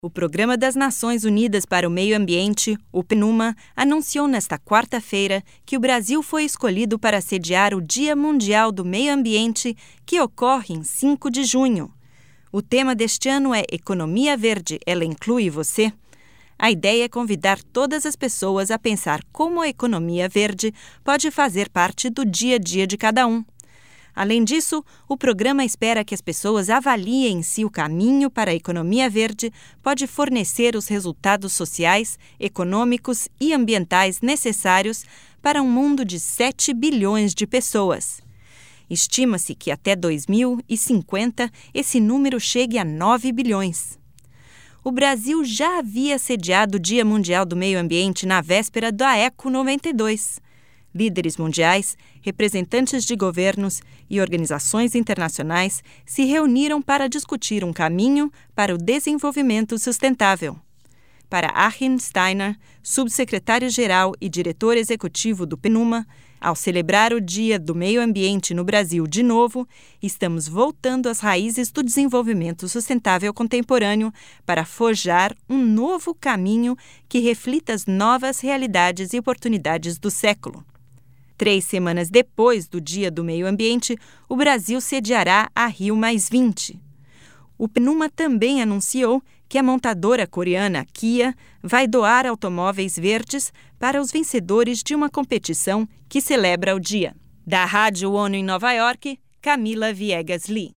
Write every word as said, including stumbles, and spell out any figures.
O Programa das Nações Unidas para o Meio Ambiente, o PNUMA, anunciou nesta quarta-feira que o Brasil foi escolhido para sediar o Dia Mundial do Meio Ambiente, que ocorre em cinco de junho. O tema deste ano é Economia Verde, ela inclui você? A ideia é convidar todas as pessoas a pensar como a economia verde pode fazer parte do dia a dia de cada um. Além disso, o programa espera que as pessoas avaliem se o caminho para a economia verde pode fornecer os resultados sociais, econômicos e ambientais necessários para um mundo de sete bilhões de pessoas. Estima-se que até dois mil e cinquenta esse número chegue a nove bilhões. O Brasil já havia sediado o Dia Mundial do Meio Ambiente na véspera da Eco noventa e dois. Líderes mundiais, representantes de governos e organizações internacionais se reuniram para discutir um caminho para o desenvolvimento sustentável. Para Achim Steiner, subsecretário-geral e diretor executivo do PNUMA, ao celebrar o Dia do Meio Ambiente no Brasil de novo, estamos voltando às raízes do desenvolvimento sustentável contemporâneo para forjar um novo caminho que reflita as novas realidades e oportunidades do século. Três semanas depois do Dia do Meio Ambiente, o Brasil sediará a Rio mais vinte. O PNUMA também anunciou que a montadora coreana Kia vai doar automóveis verdes para os vencedores de uma competição que celebra o dia. Da Rádio ONU em Nova York, Camila Viegas Lee.